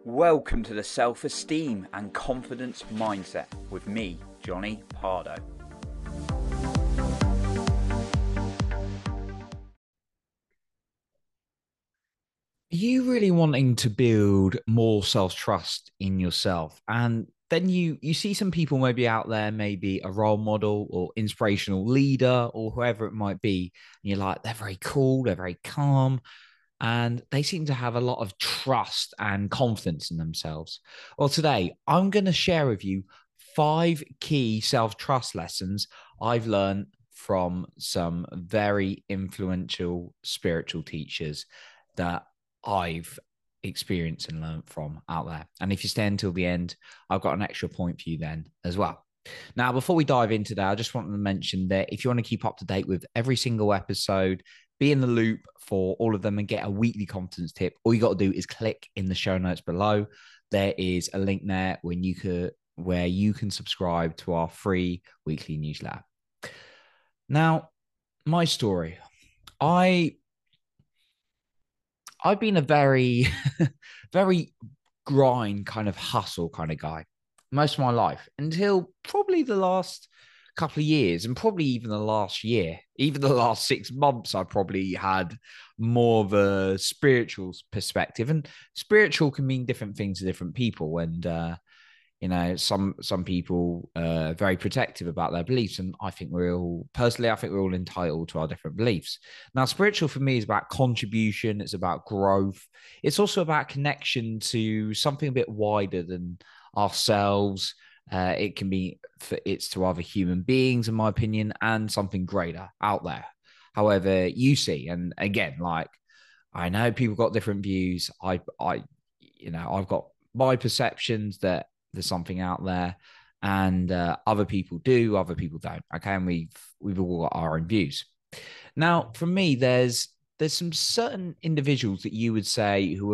Welcome to the Self-Esteem and Confidence Mindset with me, Johnny Pardo. Are you really wanting to build more self-trust in yourself? And then you see some people maybe out there, maybe a role model or inspirational leader or whoever it might be. And you're like, they're very cool, they're very calm, and they seem to have a lot of trust and confidence in themselves. Well, today I'm going to share with you 5 key self-trust lessons I've learned from some very influential spiritual teachers that I've experienced and learned from out there. And if you stay until the end, I've got an extra point for you then as well. Now, before we dive into that, I just wanted to mention that if you want to keep up to date with every single episode, be in the loop for all of them and get a weekly confidence tip, all you got to do is click in the show notes below. There is a link there where you can subscribe to our free weekly newsletter. Now, my story. I I've been a very, very grind kind of hustle kind of guy most of my life until probably the last couple of years and probably even the last year, even the last 6 months, I probably had more of a spiritual perspective. And spiritual can mean different things to different people. And some people are very protective about their beliefs, and I think we're all entitled to our different beliefs. Now, spiritual for me is about contribution, it's about growth, it's also about connection to something a bit wider than ourselves. It can be it's to other human beings, in my opinion, and something greater out there. However, you see, and again, like I know people got different views. I've got my perceptions that there's something out there, and other people do, other people don't. Okay, and we've all got our own views. Now, for me, there's some certain individuals that you would say who are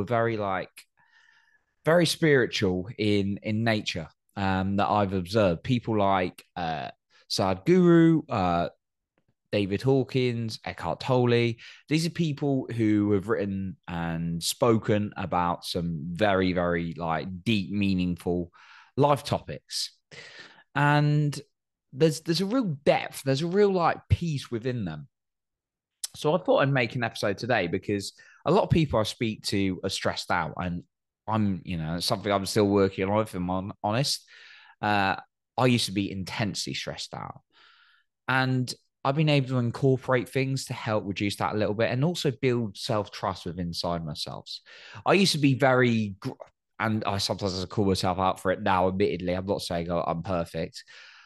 very spiritual in nature, that I've observed. People like Sadhguru, David Hawkins, Eckhart Tolle. These are people who have written and spoken about some very, very like deep, meaningful life topics. And there's a real depth, there's a real like peace within them. So I thought I'd make an episode today because a lot of people I speak to are stressed out, and something I'm still working on, if I'm honest. Uh, I used to be intensely stressed out. And I've been able to incorporate things to help reduce that a little bit and also build self trust within inside myself. I used to be and I sometimes call myself out for it now, admittedly. I'm not saying I'm perfect.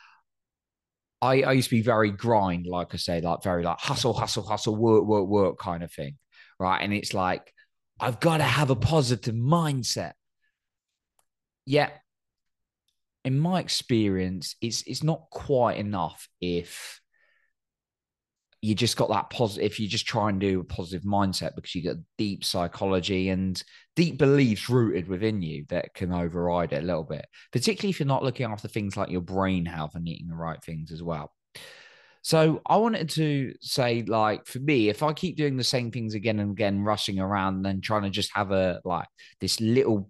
I used to be very grind, like I say, like very like hustle, hustle, hustle, work, work, work kind of thing. Right. And it's like, I've got to have a positive mindset. Yet, in my experience, it's not quite enough if you just got that positive, if you just try and do a positive mindset, because you got deep psychology and deep beliefs rooted within you that can override it a little bit, particularly if you're not looking after things like your brain health and eating the right things as well. So I wanted to say, like, for me, if I keep doing the same things again and again, rushing around and then trying to just have this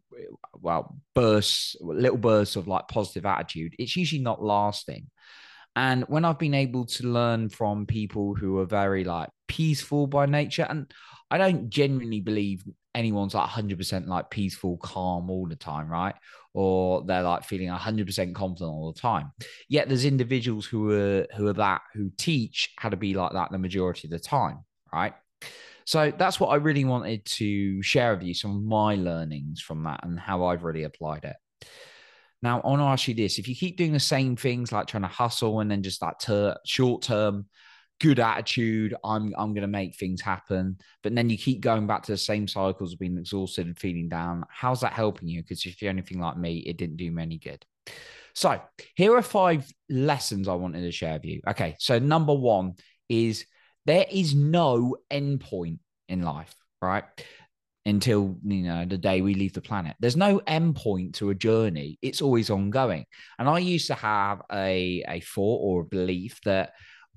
little burst of like positive attitude, it's usually not lasting. And when I've been able to learn from people who are very like peaceful by nature, and I don't genuinely believe anyone's like 100% like peaceful, calm all the time, right? Or they're like feeling 100% confident all the time. Yet there's individuals who teach how to be like that the majority of the time, right? So that's what I really wanted to share with you, some of my learnings from that and how I've really applied it. Now, I want to ask you this. If you keep doing the same things, like trying to hustle and then just that short term, good attitude, I'm going to make things happen, but then you keep going back to the same cycles of being exhausted and feeling down, how's that helping you? Because if you're anything like me, it didn't do me any good. So here are 5 lessons I wanted to share with you. Okay, so number 1 is there is no end point in life, right? Until the day we leave the planet. There's no end point to a journey. It's always ongoing. And I used to have a thought or a belief that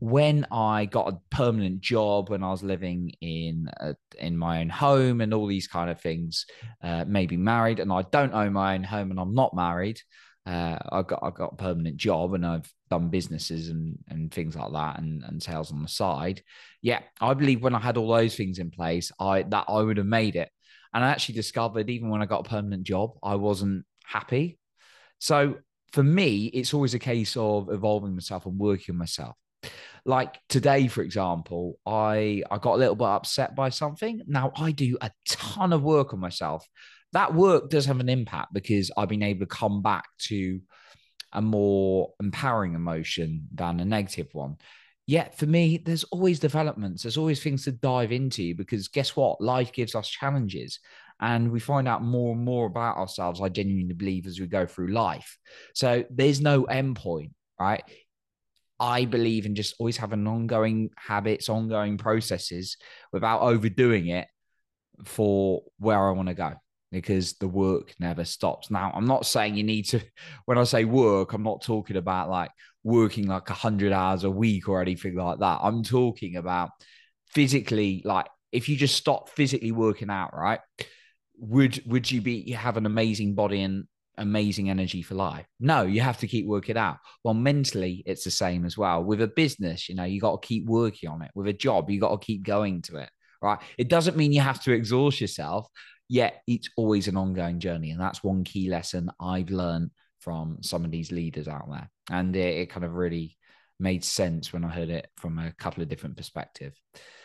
when I got a permanent job, when I was living in my own home and all these kind of things, maybe married, and I don't own my own home and I'm not married. I got a permanent job and I've done businesses and things like that and sales on the side. Yeah, I believe when I had all those things in place, I would have made it. And I actually discovered even when I got a permanent job, I wasn't happy. So for me, it's always a case of evolving myself and working on myself. Like today, for example, I got a little bit upset by something. Now I do a ton of work on myself. That work does have an impact because I've been able to come back to a more empowering emotion than a negative one. Yet for me, there's always developments. There's always things to dive into because guess what? Life gives us challenges and we find out more and more about ourselves. I genuinely believe as we go through life. So there's no end point, right? I believe in just always having ongoing habits, ongoing processes without overdoing it for where I want to go because the work never stops. Now, I'm not saying you need to, when I say work, I'm not talking about like working like 100 hours a week or anything like that. I'm talking about physically, like if you just stop physically working out, right? Would you have an amazing body and amazing energy for life? No, you have to keep working out. Well, mentally, it's the same as well. With a business, you got to keep working on it. With a job, you got to keep going to it, right? It doesn't mean you have to exhaust yourself, yet it's always an ongoing journey. And that's one key lesson I've learned from some of these leaders out there. And it kind of really made sense when I heard it from a couple of different perspectives.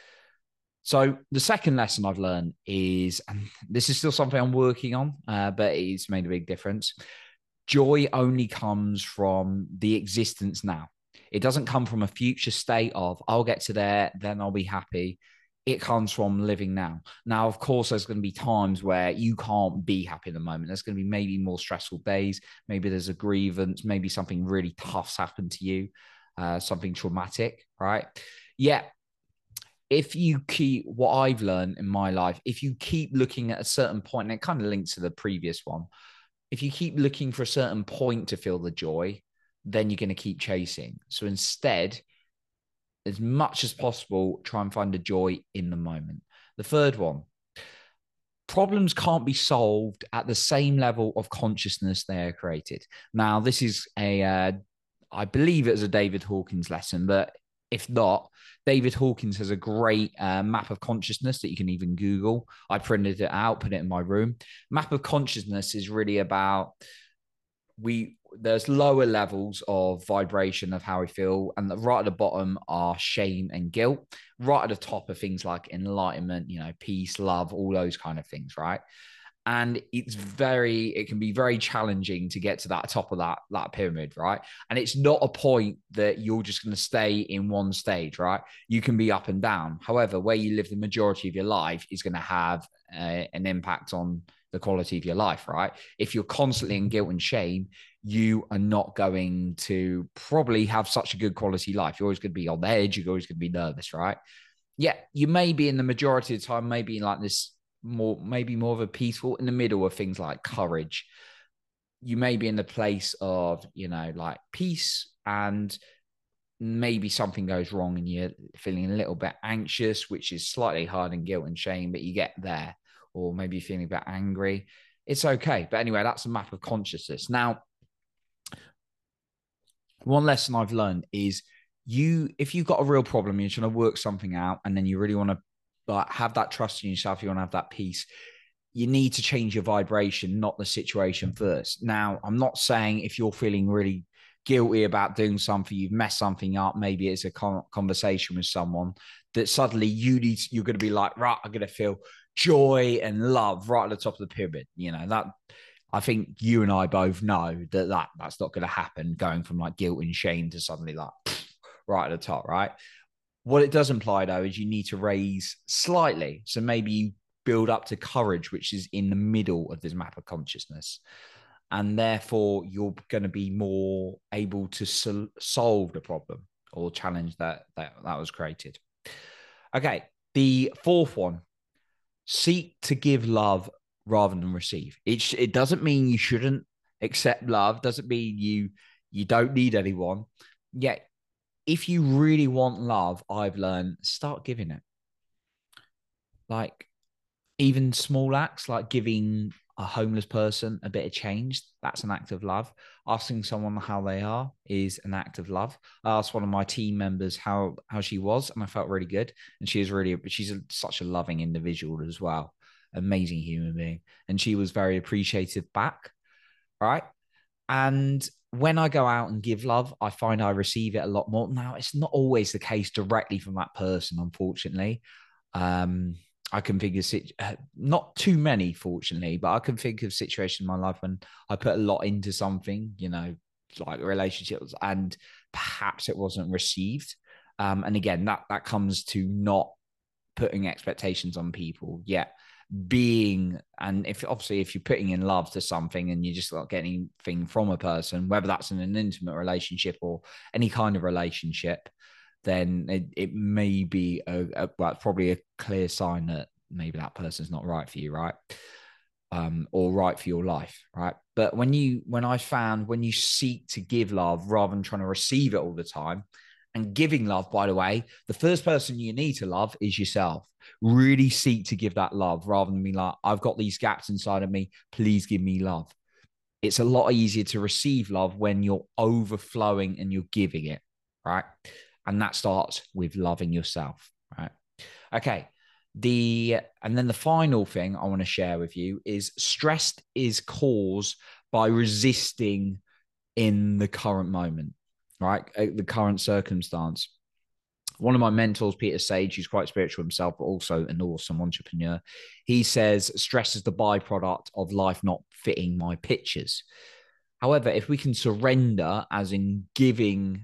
So the second lesson I've learned is, and this is still something I'm working on, but it's made a big difference. Joy only comes from the existence now. It doesn't come from a future state of, I'll get to there, then I'll be happy. It comes from living now. Now, of course, there's going to be times where you can't be happy in the moment. There's going to be maybe more stressful days. Maybe there's a grievance. Maybe something really tough's happened to you, something traumatic, right? Yeah, if you keep what I've learned in my life, if you keep looking at a certain point, and it kind of links to the previous one, if you keep looking for a certain point to feel the joy, then you're going to keep chasing. So instead, as much as possible, try and find the joy in the moment. The third one, problems can't be solved at the same level of consciousness they are created. Now, this is I believe it was a David Hawkins lesson, but if not, David Hawkins has a great map of consciousness that you can even Google. I printed it out, put it in my room. Map of consciousness is really about there's lower levels of vibration of how we feel, and right at the bottom are shame and guilt. Right at the top are things like enlightenment, peace, love, all those kind of things, right? And it can be very challenging to get to that top of that pyramid, right? And it's not a point that you're just going to stay in one stage, right? You can be up and down. However, where you live the majority of your life is going to have an impact on the quality of your life, right? If you're constantly in guilt and shame, you are not going to probably have such a good quality life. You're always going to be on the edge. You're always going to be nervous, right? Yeah, you may be in the majority of the time, maybe in like this maybe more of a peaceful in the middle of things like courage. You may be in the place of, like peace, and maybe something goes wrong and you're feeling a little bit anxious, which is slightly hard in guilt and shame, but you get there. Or maybe you're feeling a bit angry. It's okay. But anyway, that's a map of consciousness. Now, one lesson I've learned is if you've got a real problem, you're trying to work something out, and then you really want to have that trust in yourself, you want to have that peace, you need to change your vibration, not the situation first. Now, I'm not saying if you're feeling really guilty about doing something, you've messed something up, maybe it's a conversation with someone, that suddenly you're going to be like, right, I'm going to feel joy and love right at the top of the pyramid. That I think you and I both know that's not going to happen, going from like guilt and shame to suddenly like right at the top, right? What it does imply, though, is you need to raise slightly. So maybe you build up to courage, which is in the middle of this map of consciousness. And therefore, you're going to be more able to solve the problem or challenge that was created. Okay, the fourth one, seek to give love rather than receive. It doesn't mean you shouldn't accept love. Doesn't mean you don't need anyone. Yet if you really want love, I've learned, start giving it. Like, even small acts like giving a homeless person a bit of change, that's an act of love. Asking someone how they are is an act of love. I asked one of my team members how she was, and I felt really good. And she's such a loving individual as well, amazing human being, and she was very appreciative back, right? And when I go out and give love, I find I receive it a lot more. Now, it's not always the case directly from that person, unfortunately. Um, I can think of not too many, fortunately, but I can think of situations in my life when I put a lot into something, like relationships, and perhaps it wasn't received. And again, that comes to not putting expectations on people. Yeah, and if you're putting in love to something and you're just not getting anything from a person, whether that's in an intimate relationship or any kind of relationship, then it may be probably a clear sign that maybe that person's not right for you, right? Or right for your life, right? But when you seek to give love rather than trying to receive it all the time, and giving love, by the way, the first person you need to love is yourself. Really seek to give that love rather than be like, I've got these gaps inside of me, please give me love. It's a lot easier to receive love when you're overflowing and you're giving it, right? And that starts with loving yourself, right? Okay. And then the final thing I want to share with you is stress is caused by resisting in the current moment, right? The current circumstance. One of my mentors, Peter Sage, who's quite spiritual himself, but also an awesome entrepreneur, he says stress is the byproduct of life not fitting my pictures. However, if we can surrender, as in giving,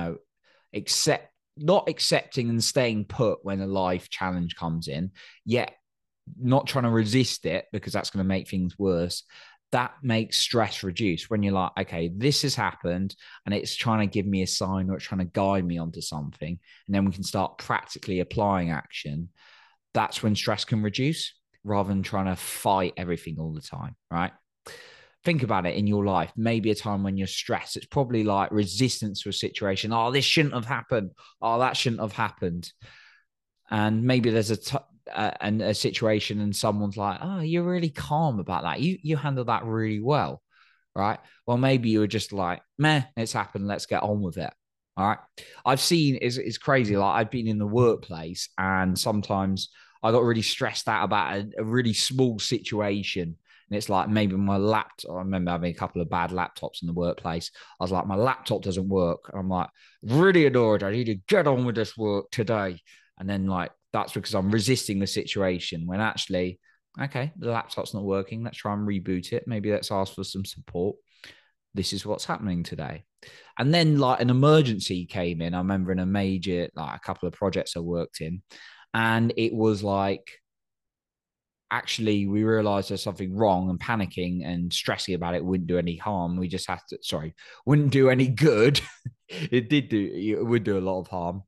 not accepting and staying put when a life challenge comes in, yet not trying to resist it because that's going to make things worse, that makes stress reduce. When you're like, okay, this has happened and it's trying to give me a sign or it's trying to guide me onto something, and then we can start practically applying action. That's when stress can reduce rather than trying to fight everything all the time, right? Think about it in your life. Maybe a time when you're stressed, it's probably like resistance to a situation. Oh, this shouldn't have happened. Oh, that shouldn't have happened. And maybe there's a situation and someone's like, oh, you're really calm about that. You handle that really well, right? Well, maybe you were just like, meh, it's happened. Let's get on with it. All right. I've seen it's crazy. Like, I've been in the workplace and sometimes I got really stressed out about a really small situation. And it's like maybe my laptop. I remember having a couple of bad laptops in the workplace. I was like, my laptop doesn't work. And I'm like, really annoyed. I need to get on with this work today. And then like, that's because I'm resisting the situation when actually, okay, the laptop's not working. Let's try and reboot it. Maybe let's ask for some support. This is what's happening today. And then like an emergency came in. I remember in a couple of projects I worked in, and it was like, actually, we realized there's something wrong, and panicking and stressing about it wouldn't do any harm. We just wouldn't do any good. It would do a lot of harm.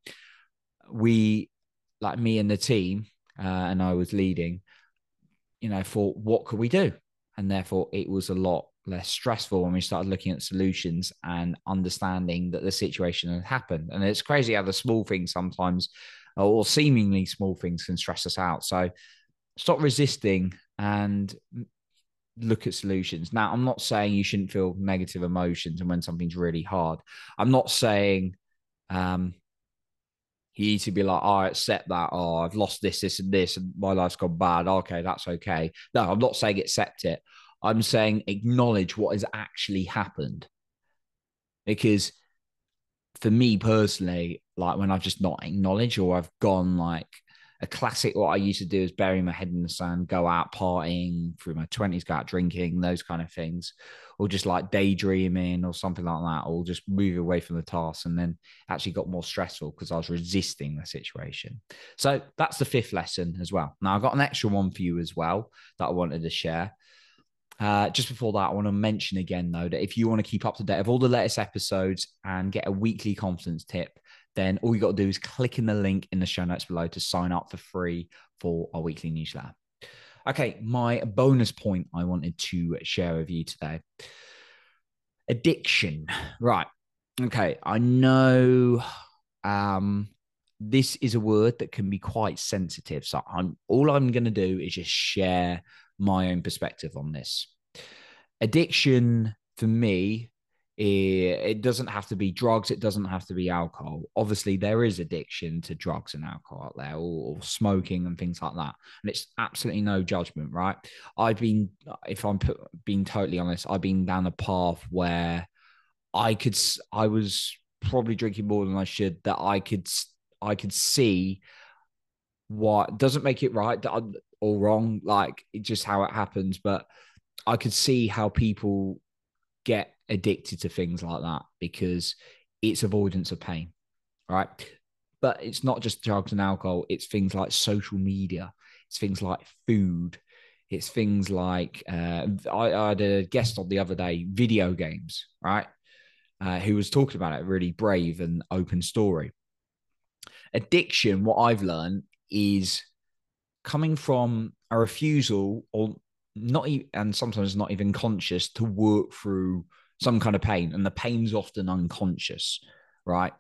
Like me and the team, and I was leading, thought, what could we do? And therefore, it was a lot less stressful when we started looking at solutions and understanding that the situation had happened. And it's crazy how the small things sometimes, or seemingly small things, can stress us out. So stop resisting and look at solutions. Now, I'm not saying you shouldn't feel negative emotions and when something's really hard. I'm not saying you need to be like, oh, I accept that. Oh, I've lost this, and this, and my life's gone bad. Okay, that's okay. No, I'm not saying accept it. I'm saying acknowledge what has actually happened. Because for me personally, like when I've just not acknowledged or I've gone like a classic, what I used to do is bury my head in the sand, go out partying through my 20s, go out drinking, those kind of things, or just like daydreaming or something like that, or just move away from the task. And then actually got more stressful because I was resisting the situation. So that's the fifth lesson as well. Now, I've got an extra one for you as well that I wanted to share. Just before that, I want to mention again, though, that if you want to keep up to date of all the latest episodes and get a weekly confidence tip, then all you got to do is click in the link in the show notes below to sign up for free for our weekly newsletter. Okay, my bonus point I wanted to share with you today. Addiction. Right. Okay, I know this is a word that can be quite sensitive. So all I'm going to do is just share my own perspective on this. Addiction for me, it doesn't have to be drugs. It doesn't have to be alcohol. Obviously, there is addiction to drugs and alcohol out there, or smoking and things like that. And it's absolutely no judgment, right? If I'm being totally honest, I've been down a path where I was probably drinking more than I should. That I could see what doesn't make it right or wrong, like it's just how it happens. But I could see how people get addicted to things like that because it's avoidance of pain, right? But it's not just drugs and alcohol. It's things like social media. It's things like food. It's things like I had a guest on the other day, video games, right? Who was talking about it, really brave and open story. Addiction, what I've learned is coming from a refusal or not, and sometimes not even conscious, to work through some kind of pain, and the pain's often unconscious, right?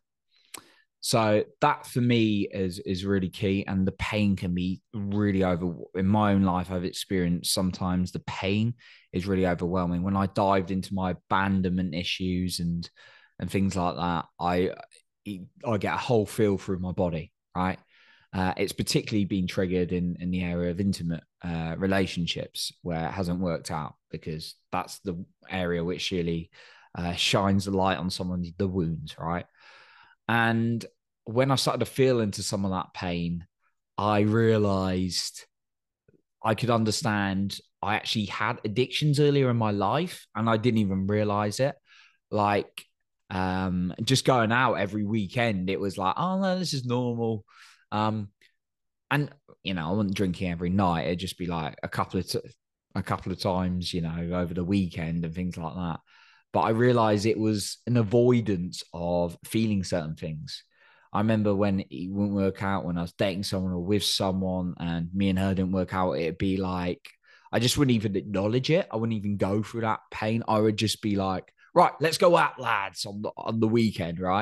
So that for me is really key, and the pain can be really in my own life. I've experienced sometimes the pain is really overwhelming. When I dived into my abandonment issues and things like that, I get a whole feel through my body, right? It's particularly been triggered in the area of intimate relationships where it hasn't worked out, because that's the area which really shines the light on the wounds, right? And when I started to feel into some of that pain, I realized I could understand I actually had addictions earlier in my life and I didn't even realize it. Like just going out every weekend, it was like, oh no, this is normal. And you know, I wasn't drinking every night. It'd just be like a couple of times, you know, over the weekend and things like that. But I realized it was an avoidance of feeling certain things. I remember when it wouldn't work out, when I was dating someone or with someone and me and her didn't work out, it'd be like, I just wouldn't even acknowledge it. I wouldn't even go through that pain. I would just be like, right, let's go out, lads, on the weekend, right?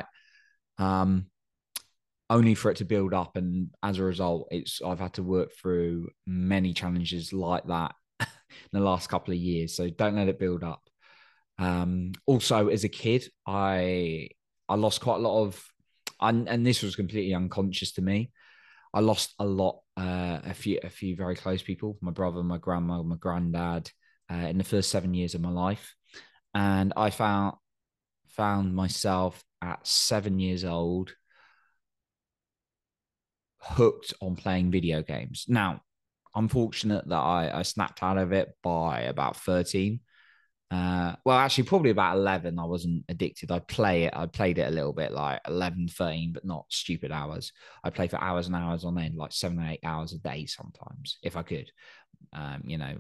Only for it to build up. And as a result, I've had to work through many challenges like that in the last couple of years. So don't let it build up. Also, as a kid, I lost quite a lot of, and this was completely unconscious to me. I lost a lot, a few very close people, my brother, my grandma, my granddad, in the first 7 years of my life. And I found myself at 7 years old hooked on playing video games. Now, I'm fortunate that I snapped out of it by about 13. Well, actually, probably about 11. I wasn't addicted. I played it a little bit, like 11, 13, but not stupid hours. I play for hours and hours on end, like 7 or 8 hours a day sometimes, if I could, you know,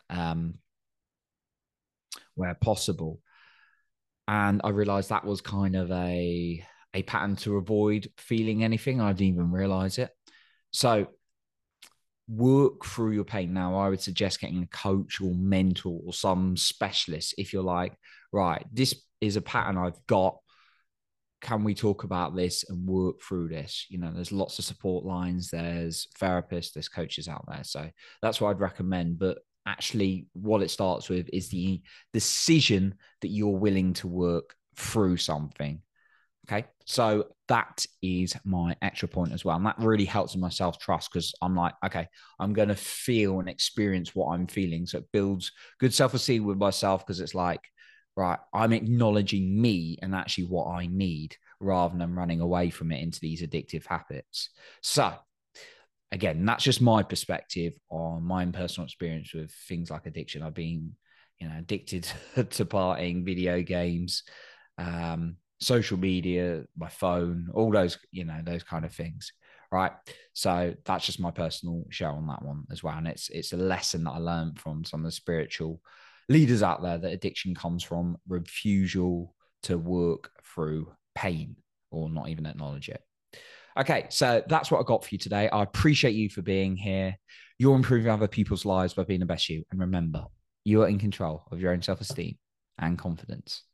where possible. And I realized that was kind of a pattern to avoid feeling anything. I didn't even realize it. So work through your pain. Now, I would suggest getting a coach or mentor or some specialist if you're like, right, this is a pattern I've got. Can we talk about this and work through this? You know, there's lots of support lines, there's therapists, there's coaches out there. So that's what I'd recommend. But actually, what it starts with is the decision that you're willing to work through something. Okay. So that is my extra point as well. And that really helps in my self-trust, because I'm like, okay, I'm going to feel and experience what I'm feeling. So it builds good self-esteem with myself, because it's like, right, I'm acknowledging me and actually what I need, rather than running away from it into these addictive habits. So again, that's just my perspective on my own personal experience with things like addiction. I've been, you know, addicted to partying, video games, social media, my phone, all those, you know, those kind of things. Right. So that's just my personal share on that one as well. And it's a lesson that I learned from some of the spiritual leaders out there, that addiction comes from refusal to work through pain or not even acknowledge it. Okay, so that's what I got for you today. I appreciate you for being here. You're improving other people's lives by being the best you. And remember, you are in control of your own self-esteem and confidence.